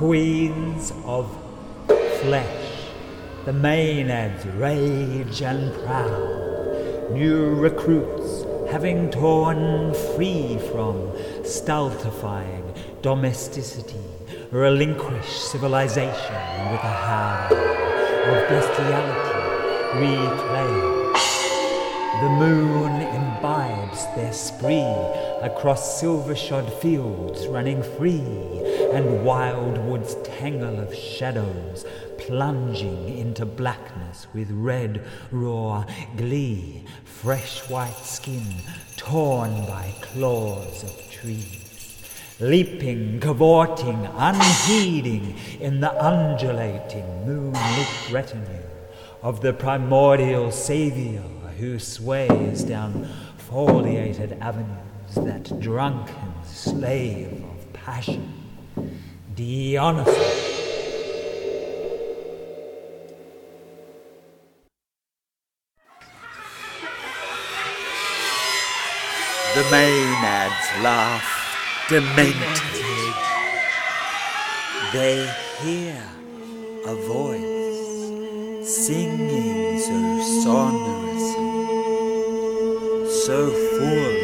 queens of flesh, the Maenads rage and proud, new recruits having torn free from stultifying domesticity, relinquish civilization with a howl of bestiality reclaimed. The moon imbibes their spree across silver-shod fields running free, and wild woods tangle of shadows plunging into blackness with red raw glee, fresh white skin torn by claws of trees, leaping, cavorting, unheeding in the undulating moonlit retinue of the primordial savior who sways down foliated avenues, that drunken slave of passion, Dionysus. The Maenads laugh demented. They hear a voice singing so sonorously, so full